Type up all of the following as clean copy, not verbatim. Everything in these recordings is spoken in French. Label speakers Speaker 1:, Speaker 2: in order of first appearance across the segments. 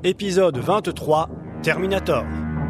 Speaker 1: Épisode 23, Terminator.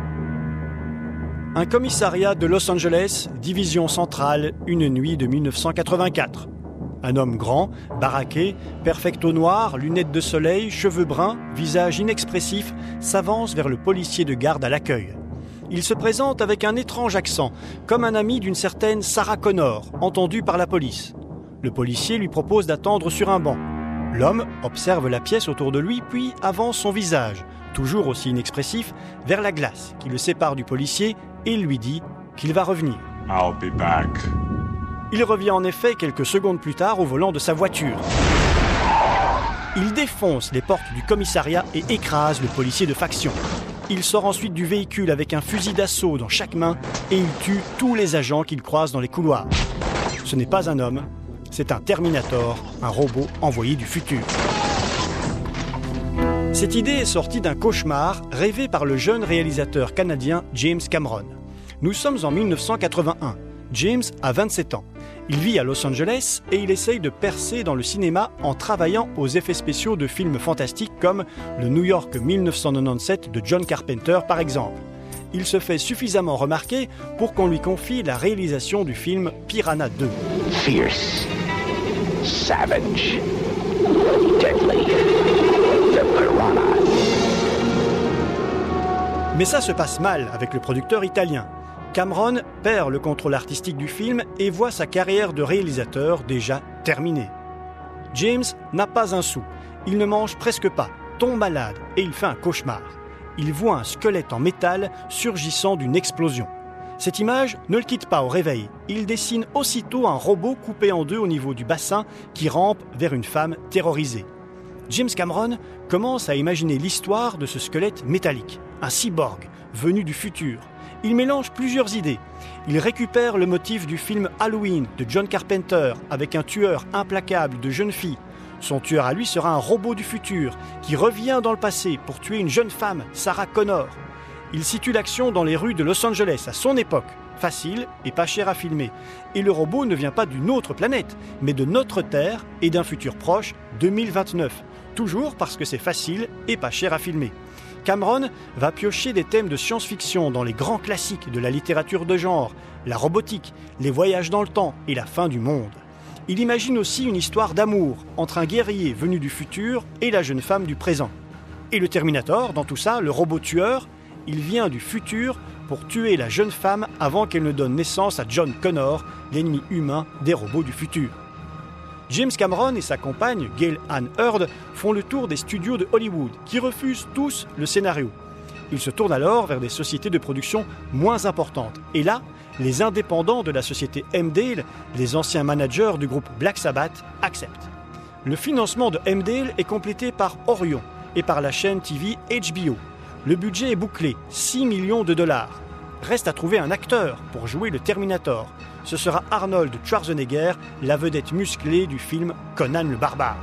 Speaker 1: Un commissariat de Los Angeles, division centrale, une nuit de 1984. Un homme grand, baraqué, perfecto noir, lunettes de soleil, cheveux bruns, visage inexpressif, s'avance vers le policier de garde à l'accueil. Il se présente avec un étrange accent, comme un ami d'une certaine Sarah Connor, entendue par la police. Le policier lui propose d'attendre sur un banc. L'homme observe la pièce autour de lui, puis avance son visage, toujours aussi inexpressif, vers la glace qui le sépare du policier et lui dit qu'il va revenir.
Speaker 2: I'll be back.
Speaker 1: Il revient en effet quelques secondes plus tard au volant de sa voiture. Il défonce les portes du commissariat et écrase le policier de faction. Il sort ensuite du véhicule avec un fusil d'assaut dans chaque main et il tue tous les agents qu'il croise dans les couloirs. Ce n'est pas un homme, c'est un Terminator, un robot envoyé du futur. Cette idée est sortie d'un cauchemar rêvé par le jeune réalisateur canadien James Cameron. Nous sommes en 1981. James a 27 ans. Il vit à Los Angeles et il essaye de percer dans le cinéma en travaillant aux effets spéciaux de films fantastiques comme le New York 1997 de John Carpenter par exemple. Il se fait suffisamment remarquer pour qu'on lui confie la réalisation du film Piranha 2.
Speaker 3: Fierce, savage, deadly, the Piranha.
Speaker 1: Mais ça se passe mal avec le producteur italien. Cameron perd le contrôle artistique du film et voit sa carrière de réalisateur déjà terminée. James n'a pas un sou, il ne mange presque pas, tombe malade et il fait un cauchemar. Il voit un squelette en métal surgissant d'une explosion. Cette image ne le quitte pas au réveil. Il dessine aussitôt un robot coupé en deux au niveau du bassin qui rampe vers une femme terrorisée. James Cameron commence à imaginer l'histoire de ce squelette métallique, un cyborg venu du futur. Il mélange plusieurs idées. Il récupère le motif du film Halloween de John Carpenter avec un tueur implacable de jeunes filles. Son tueur à lui sera un robot du futur qui revient dans le passé pour tuer une jeune femme, Sarah Connor. Il situe l'action dans les rues de Los Angeles à son époque, facile et pas cher à filmer. Et le robot ne vient pas d'une autre planète, mais de notre Terre et d'un futur proche, 2029. Toujours parce que c'est facile et pas cher à filmer. Cameron va piocher des thèmes de science-fiction dans les grands classiques de la littérature de genre, la robotique, les voyages dans le temps et la fin du monde. Il imagine aussi une histoire d'amour entre un guerrier venu du futur et la jeune femme du présent. Et le Terminator, dans tout ça, le robot tueur, il vient du futur pour tuer la jeune femme avant qu'elle ne donne naissance à John Connor, l'ennemi humain des robots du futur. James Cameron et sa compagne, Gale Anne Hurd, font le tour des studios de Hollywood, qui refusent tous le scénario. Ils se tournent alors vers des sociétés de production moins importantes. Et là, les indépendants de la société M-Dale, les anciens managers du groupe Black Sabbath, acceptent. Le financement de M-Dale est complété par Orion et par la chaîne TV HBO. Le budget est bouclé, 6 millions de dollars. Reste à trouver un acteur pour jouer le Terminator. Ce sera Arnold Schwarzenegger, la vedette musclée du film Conan le Barbare.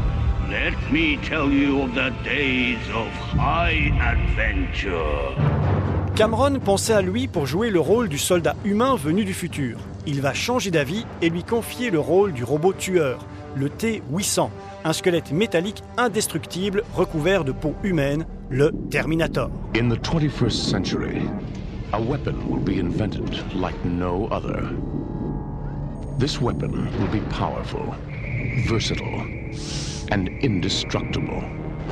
Speaker 4: Let me tell you of the days of high adventure.
Speaker 1: Cameron pensait à lui pour jouer le rôle du soldat humain venu du futur. Il va changer d'avis et lui confier le rôle du robot tueur, le T-800, un squelette métallique indestructible recouvert de peau humaine, le Terminator.
Speaker 5: In the 21st century, a weapon will be invented like no other. This weapon will be powerful, versatile, and indestructible.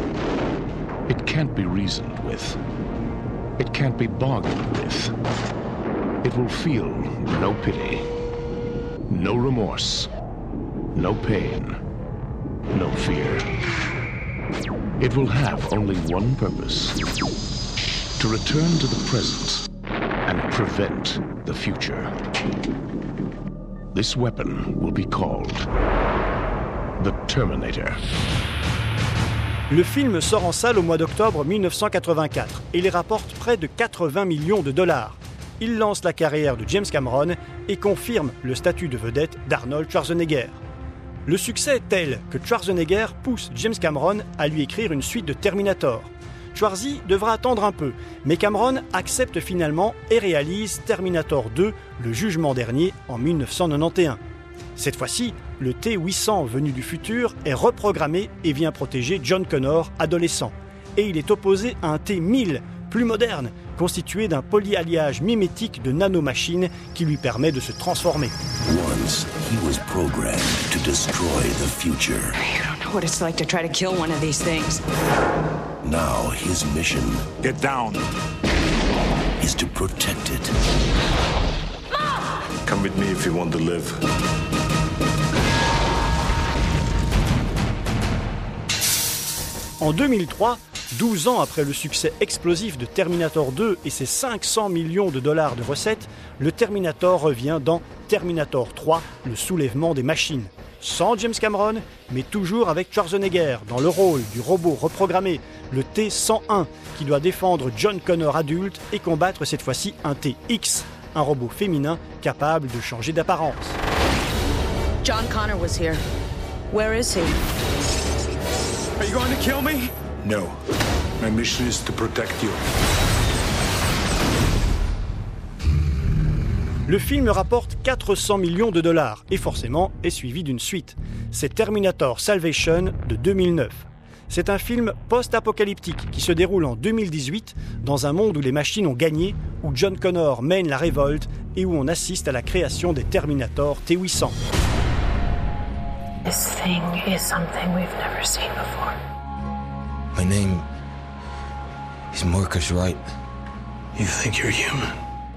Speaker 5: It can't be reasoned with. It can't be bargained with. It will feel no pity, no remorse, no pain, no fear. It will have only one purpose: to return to the present and prevent the future. This weapon will be called the Terminator.
Speaker 1: Le film sort en salle au mois d'octobre 1984 et il rapporte près de 80 millions de dollars. Il lance la carrière de James Cameron et confirme le statut de vedette d'Arnold Schwarzenegger. Le succès est tel que Schwarzenegger pousse James Cameron à lui écrire une suite de Terminator. Schwarzy devra attendre un peu, mais Cameron accepte finalement et réalise Terminator 2, le jugement dernier, en 1991. Cette fois-ci, le T-800 venu du futur est reprogrammé et vient protéger John Connor, adolescent. et il est opposé à un T-1000, plus moderne, constitué d'un polyalliage mimétique de nanomachines qui lui permet de se transformer.
Speaker 2: Once, he was programmed to destroy the future.
Speaker 6: You don't know what it's like to try to kill one of these things.
Speaker 2: Now his mission
Speaker 7: Get down.
Speaker 2: is to protect it.
Speaker 7: Come with me if you want to live.
Speaker 1: En 2003, 12 ans après le succès explosif de Terminator 2 et ses 500 millions de dollars de recettes, le Terminator revient dans Terminator 3, le soulèvement des machines. Sans James Cameron, mais toujours avec Schwarzenegger dans le rôle du robot reprogrammé, le T-101, qui doit défendre John Connor adulte et combattre cette fois-ci un T-X, un robot féminin capable de changer d'apparence.
Speaker 6: John Connor was here. Where is he?
Speaker 7: Are you going to kill me? No. My mission is to protect you.
Speaker 1: Le film rapporte 400 millions de dollars et forcément est suivi d'une suite. C'est Terminator Salvation de 2009. C'est un film post-apocalyptique qui se déroule en 2018 dans un monde où les machines ont gagné, où John Connor mène la révolte et où on assiste à la création des Terminator T-800.
Speaker 8: This thing is something we've never seen before.
Speaker 2: My name is Marcus Wright.
Speaker 7: You think you're human?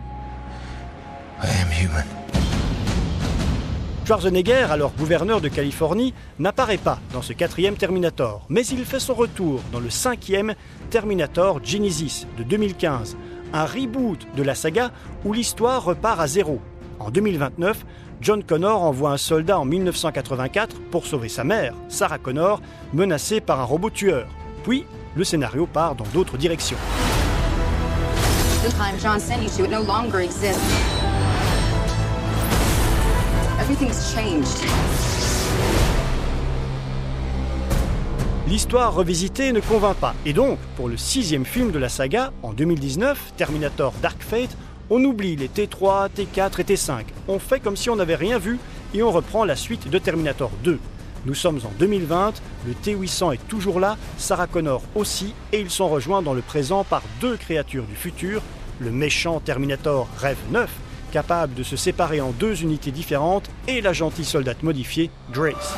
Speaker 2: I am human.
Speaker 1: Schwarzenegger, alors gouverneur de Californie, n'apparaît pas dans ce 4e Terminator, mais il fait son retour dans le 5e Terminator Genesis de 2015, un reboot de la saga où l'histoire repart à zéro. En 2029, John Connor envoie un soldat en 1984 pour sauver sa mère, Sarah Connor, menacée par un robot tueur. Puis, le scénario part dans d'autres directions.
Speaker 9: The time John sent you to, it no longer exists. Everything's changed.
Speaker 1: L'histoire revisitée ne convainc pas. Et donc, pour le 6e film de la saga, en 2019, Terminator Dark Fate, on oublie les T3, T4 et T5. On fait comme si on n'avait rien vu et on reprend la suite de Terminator 2. Nous sommes en 2020, le T-800 est toujours là, Sarah Connor aussi, et ils sont rejoints dans le présent par 2 créatures du futur, le méchant Terminator Rev 9, capable de se séparer en 2 unités différentes, et la gentille soldate modifiée Grace.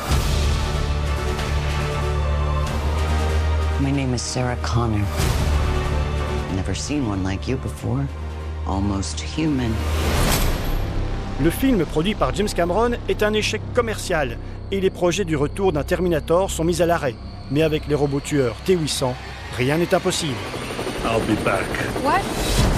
Speaker 6: My name is Sarah Connor. Never seen one like you before. Almost human.
Speaker 1: Le film produit par James Cameron est un échec commercial et les projets du retour d'un Terminator sont mis à l'arrêt. Mais avec les robots tueurs T-800, rien n'est impossible.
Speaker 7: I'll be back.
Speaker 9: What?